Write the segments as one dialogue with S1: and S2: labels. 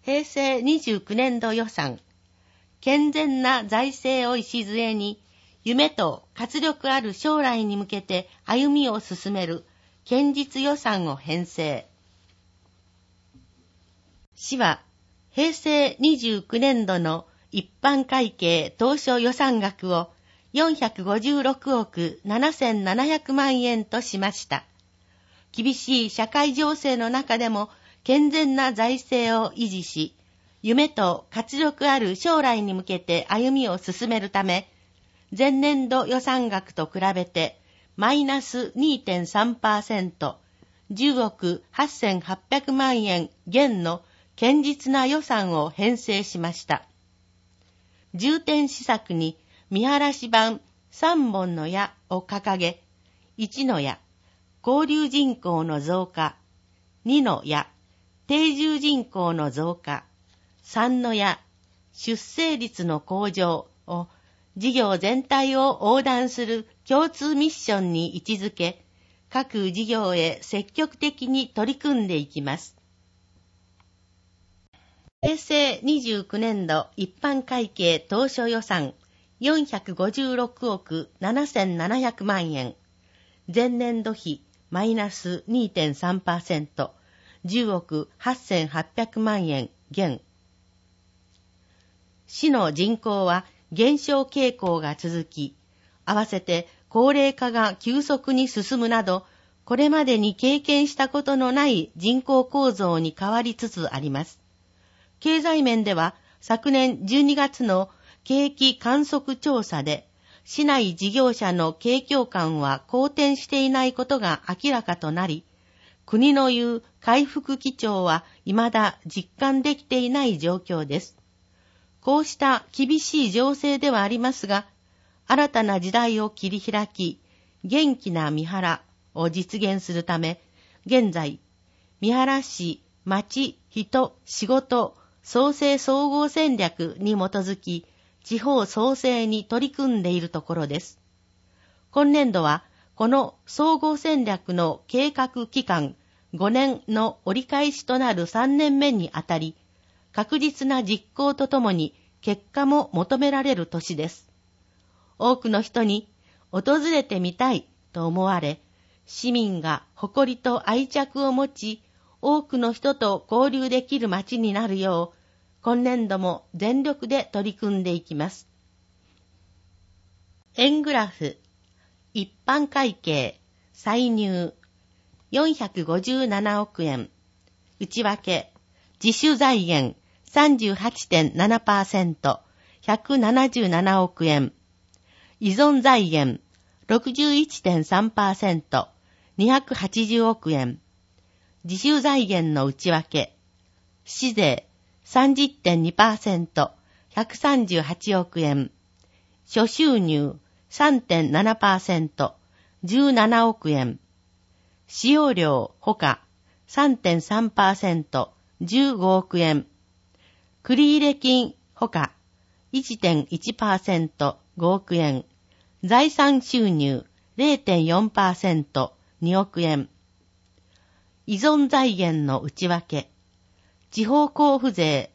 S1: 平成29年度予算、健全な財政を礎に、夢と活力ある将来に向けて歩みを進める堅実予算を編成。市は、平成29年度の一般会計当初予算額を456億7700万円としました。厳しい社会情勢の中でも健全な財政を維持し、夢と活力ある将来に向けて歩みを進めるため、前年度予算額と比べてマイナス 2.3%、10億8800万円減の堅実な予算を編成しました。重点施策に見晴らし板3本の矢を掲げ、1の矢、交流人口の増加、2の矢、定住人口の増加、3の矢、出生率の向上を事業全体を横断する共通ミッションに位置づけ、各事業へ積極的に取り組んでいきます。平成29年度一般会計当初予算456億7700万円、前年度比マイナス 2.3%、10億8800万円減。市の人口は減少傾向が続き、合わせて高齢化が急速に進むなど、これまでに経験したことのない人口構造に変わりつつあります。経済面では昨年12月の景気観測調査で、市内事業者の景況感は好転していないことが明らかとなり、国の言う回復基調は未だ実感できていない状況です。こうした厳しい情勢ではありますが、新たな時代を切り開き、元気な三原を実現するため、現在、三原市、町、人、仕事、創生総合戦略に基づき、地方創生に取り組んでいるところです。今年度は、この総合戦略の計画期間5年の折り返しとなる3年目にあたり、確実な実行とともに結果も求められる年です。多くの人に訪れてみたいと思われ、市民が誇りと愛着を持ち、多くの人と交流できる街になるよう、今年度も全力で取り組んでいきます。円グラフ、一般会計、歳入、457億円、内訳、自主財源、38.7%、177億円、依存財源、61.3%、280億円、自主財源の内訳、市税、30.2%、138億円。諸収入 3.7%、17億円。使用料ほか 3.3%、15億円。繰入金ほか 1.1%、5億円。財産収入 0.4%、2億円。依存財源の内訳。地方交付税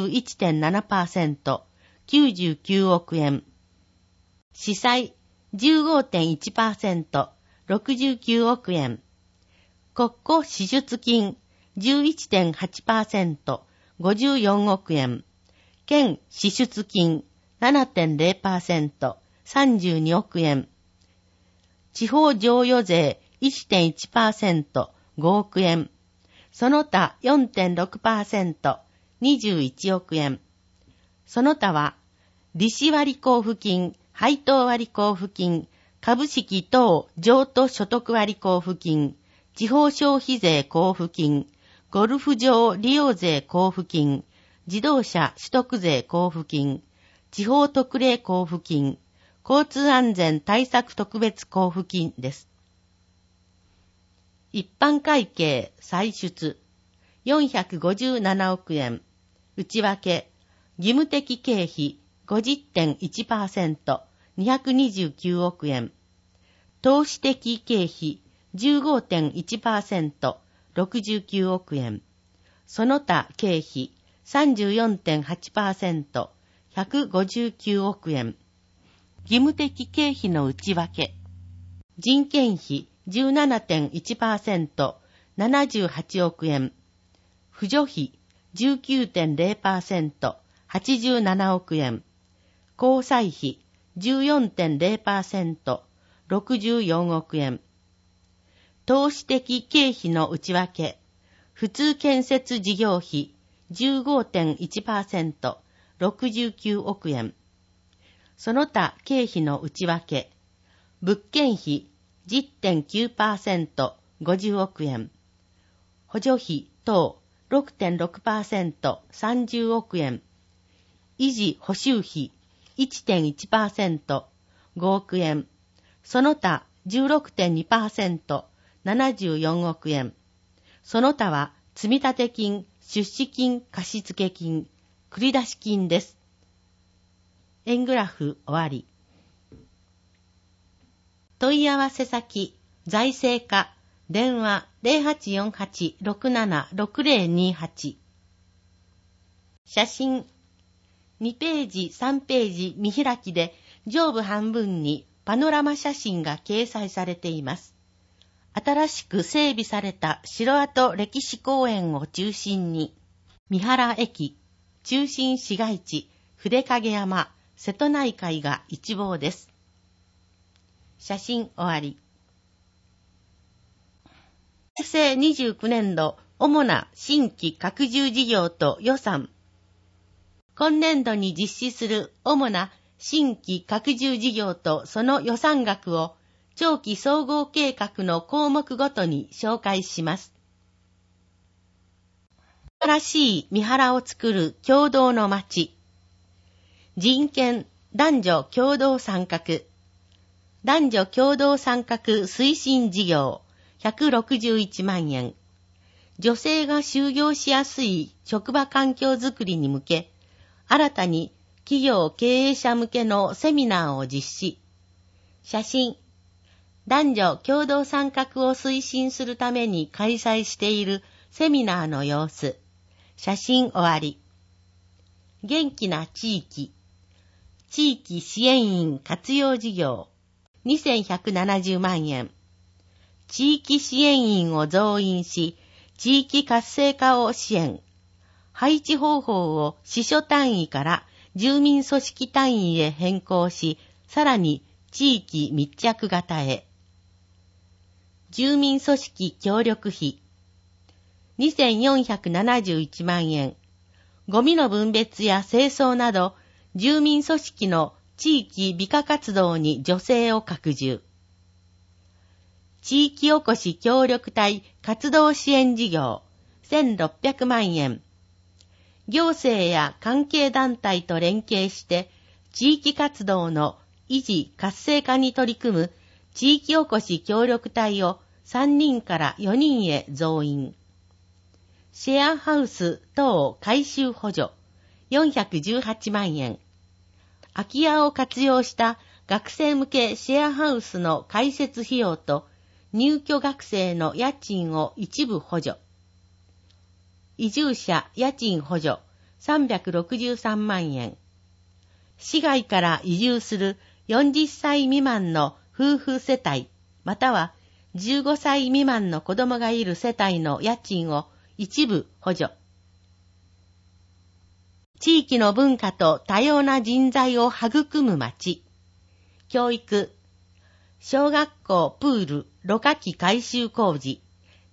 S1: 21.7%、99億円。市債 15.1%、69億円。国庫支出金 11.8%、54億円。県支出金 7.0%、32億円。地方譲与税 1.1%、5億円。その他 4.6%、21億円。その他は、利子割交付金、配当割交付金、株式等譲渡所得割交付金、地方消費税交付金、ゴルフ場利用税交付金、自動車取得税交付金、地方特例交付金、交通安全対策特別交付金です。一般会計歳出457億円、内訳義務的経費 50.1%、229億円、投資的経費 15.1%、69億円、その他経費 34.8%、159億円。義務的経費の内訳。人件費 17.1%、78億円。扶助費 19.0%、87億円。交際費 14.0%、64億円。投資的経費の内訳。普通建設事業費 15.1%、69億円。その他経費の内訳。物件費 10.9%、50億円。補助費等 6.6%、30億円。維持補修費 1.1%、5億円。その他 16.2%、74億円。その他は積立金、出資金、貸付金、繰出金です。円グラフ終わり。問い合わせ先、財政課、電話 0848-676028。写真。2ページ、3ページ見開きで上部半分にパノラマ写真が掲載されています。新しく整備された城跡歴史公園を中心に、三原駅、中心市街地、筆影山、瀬戸内海が一望です。写真終わり。平成29年度主な新規拡充事業と予算。今年度に実施する主な新規拡充事業とその予算額を長期総合計画の項目ごとに紹介します。新しい三原を作る共同の町。人権、男女共同参画。男女共同参画推進事業161万円。女性が就業しやすい職場環境づくりに向け、新たに企業経営者向けのセミナーを実施。写真。男女共同参画を推進するために開催しているセミナーの様子。写真終わり。元気な地域。地域支援員活用事業。2170万円。地域支援員を増員し、地域活性化を支援。配置方法を支所単位から住民組織単位へ変更し、さらに地域密着型へ。住民組織協力費。2471万円。ゴミの分別や清掃など、住民組織の地域美化活動に助成を拡充。地域おこし協力隊活動支援事業1600万円。行政や関係団体と連携して地域活動の維持活性化に取り組む地域おこし協力隊を3人から4人へ増員。シェアハウス等改修補助418万円。空き家を活用した学生向けシェアハウスの開設費用と入居学生の家賃を一部補助。移住者家賃補助363万円。市外から移住する40歳未満の夫婦世帯または15歳未満の子供がいる世帯の家賃を一部補助。地域の文化と多様な人材を育む町。教育。小学校プールろ過器改修工事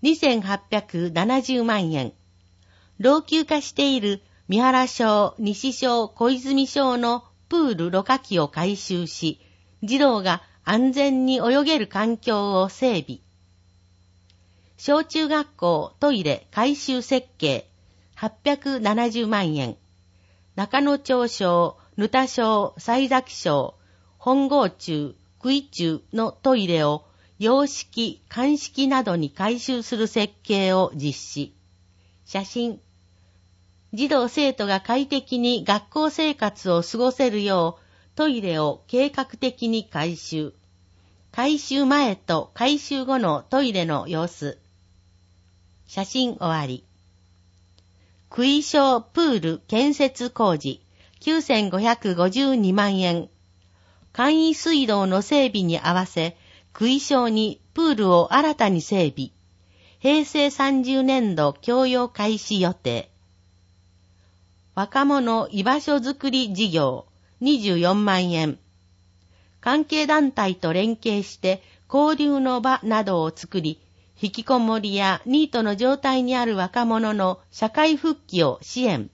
S1: 2870万円。老朽化している三原小、西小、小泉小のプールろ過器を改修し、児童が安全に泳げる環境を整備。小中学校トイレ改修設計870万円。中野町小、沼田小、西崎小、本郷中、久井中のトイレを洋式、簡式などに改修する設計を実施。写真。児童生徒が快適に学校生活を過ごせるようトイレを計画的に改修。改修前と改修後のトイレの様子。写真終わり。 杭礁プール建設工事9552万円。簡易水道の整備に合わせ、杭礁にプールを新たに整備。平成30年度供用開始予定。若者居場所づくり事業24万円。関係団体と連携して交流の場などを作り、引きこもりやニートの状態にある若者の社会復帰を支援。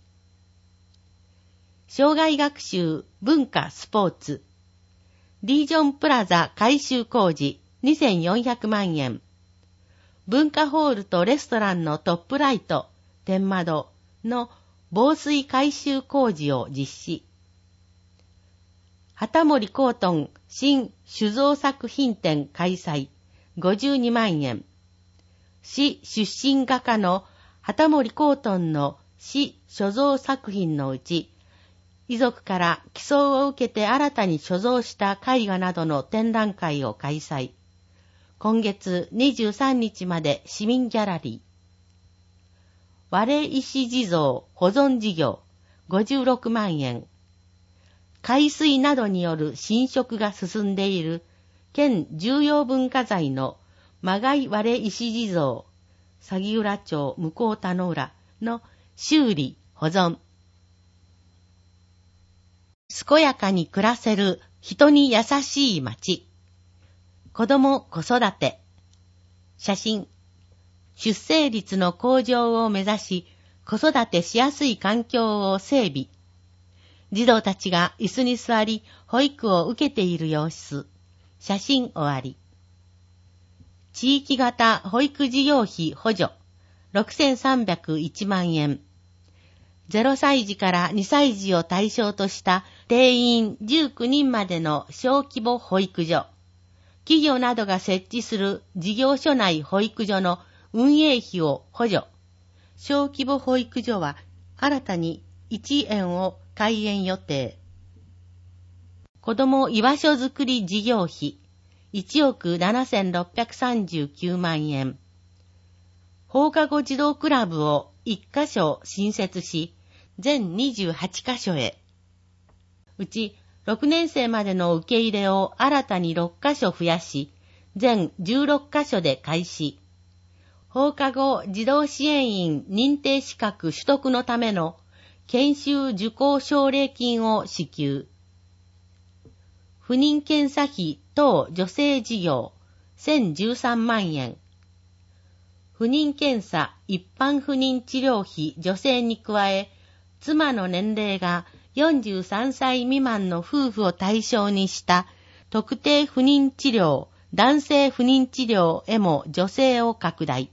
S1: 障害学習、文化、スポーツ。リージョンプラザ改修工事2400万円。文化ホールとレストランのトップライト、天窓の防水改修工事を実施。旗森コートン新酒造作品展開催52万円。市出身画家の旗森コートンの市所蔵作品のうち、遺族から寄贈を受けて新たに所蔵した絵画などの展覧会を開催。今月23日まで市民ギャラリー。割石地蔵保存事業56万円。海水などによる浸食が進んでいる県重要文化財の曲外割石地蔵、鷺浦町向田の浦の修理、保存。健やかに暮らせる人に優しい町。子ども子育て。写真。出生率の向上を目指し、子育てしやすい環境を整備。児童たちが椅子に座り、保育を受けている様子。写真終わり。地域型保育事業費補助。6301万円。0歳児から2歳児を対象とした定員19人までの小規模保育所。企業などが設置する事業所内保育所の運営費を補助。小規模保育所は新たに1園を開園予定。子ども居場所づくり事業費1億7639万円。放課後児童クラブを1カ所新設し、全28カ所へ。うち6年生までの受け入れを新たに6カ所増やし、全16カ所で開始。放課後児童支援員認定資格取得のための研修受講奨励金を支給。不妊検査費等助成事業1013万円。不妊検査一般不妊治療費助成に加え、妻の年齢が43歳未満の夫婦を対象にした特定不妊治療、男性不妊治療へも助成を拡大。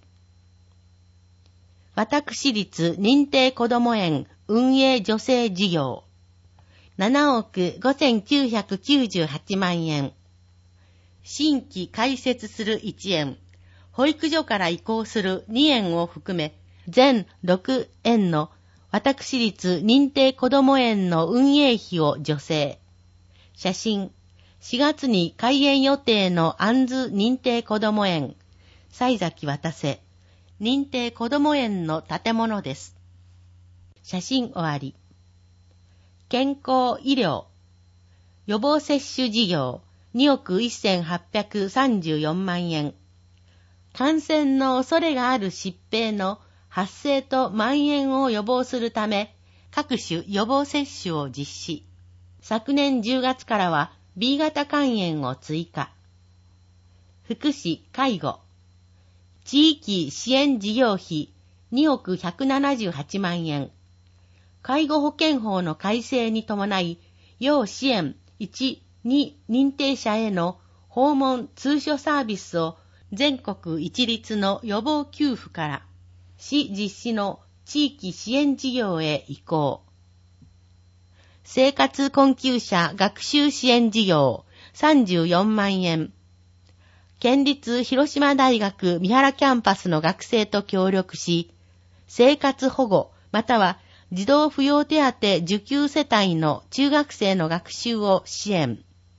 S1: 私立認定こども園運営助成事業7億5998万円。新規開設する1園、保育所から移行する2園を含め、全6園の私立認定こども園の運営費を助成。写真。4月に開園予定の杏図認定こども園、西崎渡瀬、認定こども園の建物です。写真終わり。健康医療。予防接種事業2億1834万円。感染の恐れがある疾病の発生と蔓延を予防するため、各種予防接種を実施。昨年10月からは B 型肝炎を追加。福祉・介護。地域支援事業費2億178万円。介護保険法の改正に伴い、要支援1、2認定者への訪問通所サービスを全国一律の予防給付から市実施の地域支援事業へ移行。生活困窮者学習支援事業34万円。県立広島大学三原キャンパスの学生と協力し、生活保護または児童扶養手当受給世帯の中学生の学習を支援。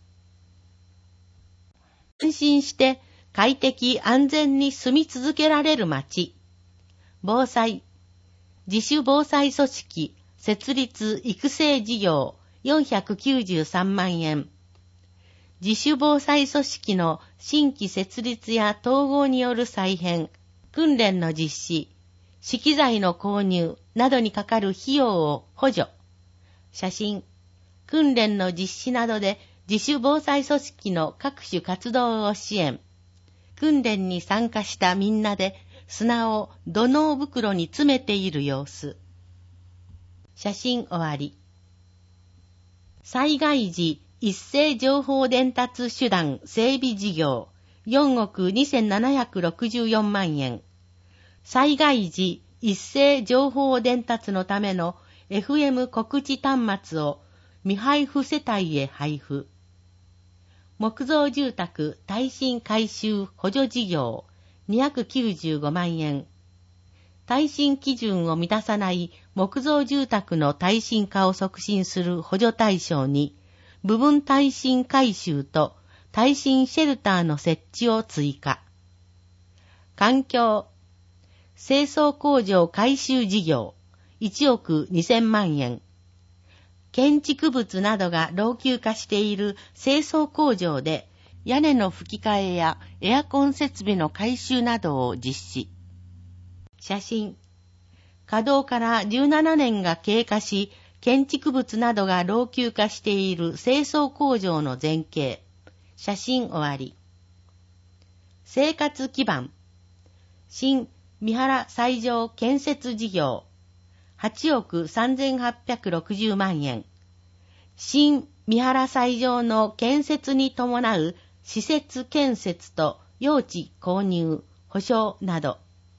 S1: 安心して快適安全に住み続けられる街。防災。 自主防災組織設立育成事業493万円。自主防災組織の新規設立や統合による再編、訓練の実施、資機材の購入などにかかる費用を補助。写真、訓練の実施などで自主防災組織の各種活動を支援。訓練に参加したみんなで砂を土のう袋に詰めている様子。写真終わり。災害時一斉情報伝達手段整備事業4億2764万円。災害時一斉情報伝達のための FM 告知端末を未配布世帯へ配布。木造住宅耐震改修補助事業295万円。耐震基準を満たさない木造住宅の耐震化を促進する補助対象に、部分耐震改修と耐震シェルターの設置を追加。環境、清掃工場改修事業1億2000万円。建築物などが老朽化している清掃工場で屋根の吹き替えやエアコン設備の改修などを実施。写真。稼働から17年が経過し、建築物などが老朽化している清掃工場の前景。写真終わり。生活基盤。新三原西条建設事業。8億3860万円。新三原西条の建設に伴う施設建設と用地購入、保証など。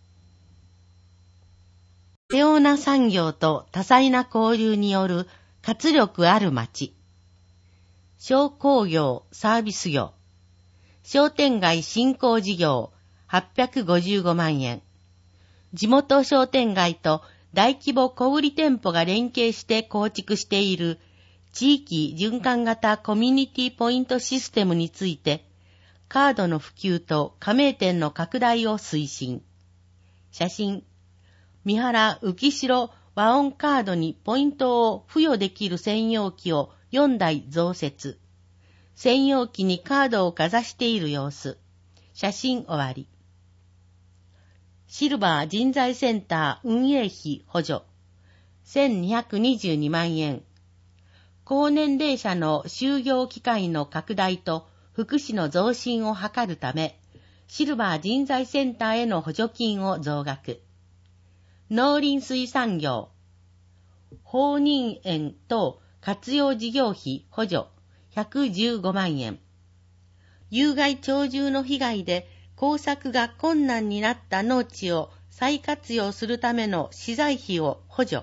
S1: 多様な産業と多彩な交流による活力ある町。商工業サービス業。商店街振興事業855万円。地元商店街と大規模小売店舗が連携して構築している地域循環型コミュニティポイントシステムについて、カードの普及と加盟店の拡大を推進。写真。三原浮代和音カードにポイントを付与できる専用機を4台増設。専用機にカードをかざしている様子。写真終わり。シルバー人材センター運営費補助。1222万円。高年齢者の就業機会の拡大と福祉の増進を図るため、シルバー人材センターへの補助金を増額。農林水産業。放任園等活用事業費補助115万円。有害鳥獣の被害で耕作が困難になった農地を再活用するための資材費を補助。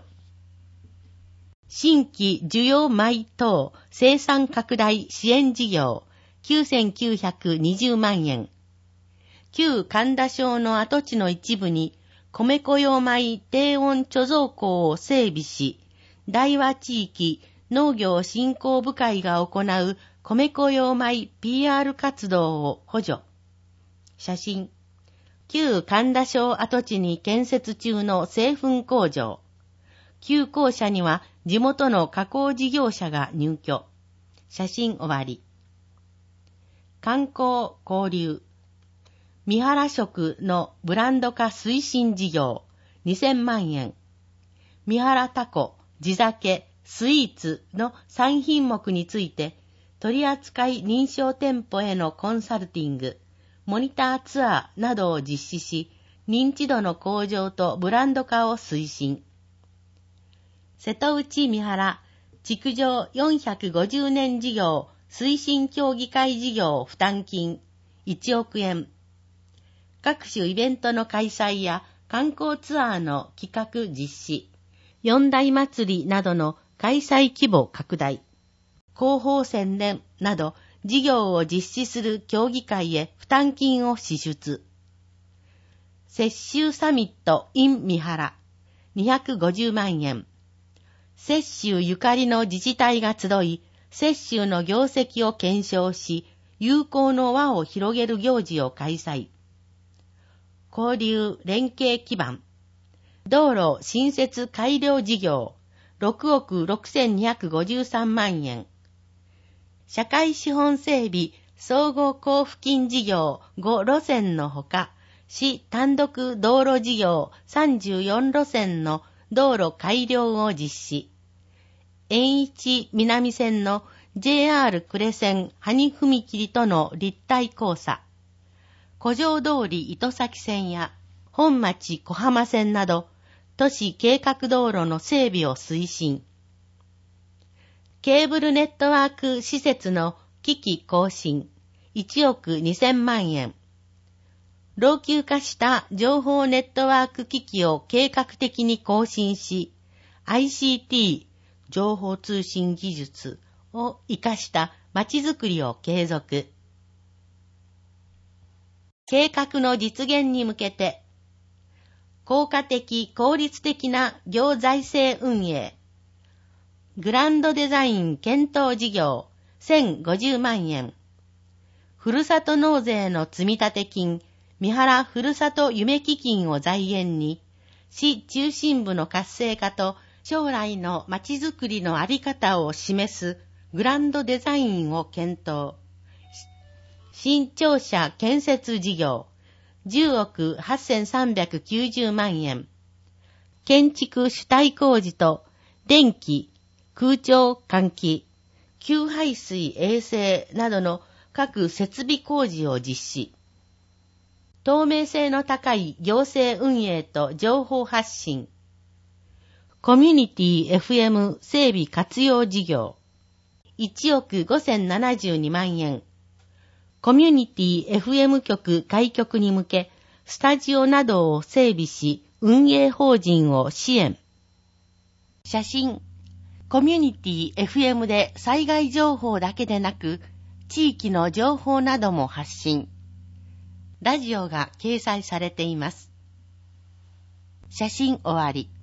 S1: 新規需要米等生産拡大支援事業9920万円。旧神田省の跡地の一部に米粉用米低温貯蔵庫を整備し、大和地域農業振興部会が行う米粉用米 PR 活動を補助。写真。旧神田省跡地に建設中の製粉工場。旧校舎には地元の加工事業者が入居。写真終わり。観光交流。三原食のブランド化推進事業2000万円。三原タコ、地酒、スイーツの3品目について取扱認証店舗へのコンサルティング、モニターツアーなどを実施し、認知度の向上とブランド化を推進。瀬戸内三原築城450年事業推進協議会事業負担金1億円。各種イベントの開催や観光ツアーの企画実施、四大祭りなどの開催規模拡大、広報宣伝など事業を実施する協議会へ負担金を支出。雪舟サミット in 三原250万円。雪舟ゆかりの自治体が集い、雪舟の業績を検証し、友好の輪を広げる行事を開催。交流連携基盤。 道路新設改良事業、6億6253万円。社会資本整備総合交付金事業5路線のほか、市単独道路事業34路線の道路改良を実施。円一南線の JR 呉線埴踏切との立体交差。古城通り糸崎線や本町小浜線など、都市計画道路の整備を推進。ケーブルネットワーク施設の機器更新、1億2000万円。老朽化した情報ネットワーク機器を計画的に更新し、ICT、情報通信技術を活かした街づくりを継続。計画の実現に向けて、効果的・効率的な行財政運営。グランドデザイン検討事業1050万円。ふるさと納税の積立金、三原ふるさと夢基金を財源に、市中心部の活性化と将来の街づくりのあり方を示すグランドデザインを検討。新庁舎建設事業10億8390万円。建築主体工事と電気、空調換気、給排水衛生などの各設備工事を実施。透明性の高い行政運営と情報発信。コミュニティ FM 整備活用事業1億5072万円。コミュニティ FM 局開局に向け、スタジオなどを整備し、運営法人を支援。写真。コミュニティ FM で災害情報だけでなく、地域の情報なども発信。ラジオが掲載されています。写真終わり。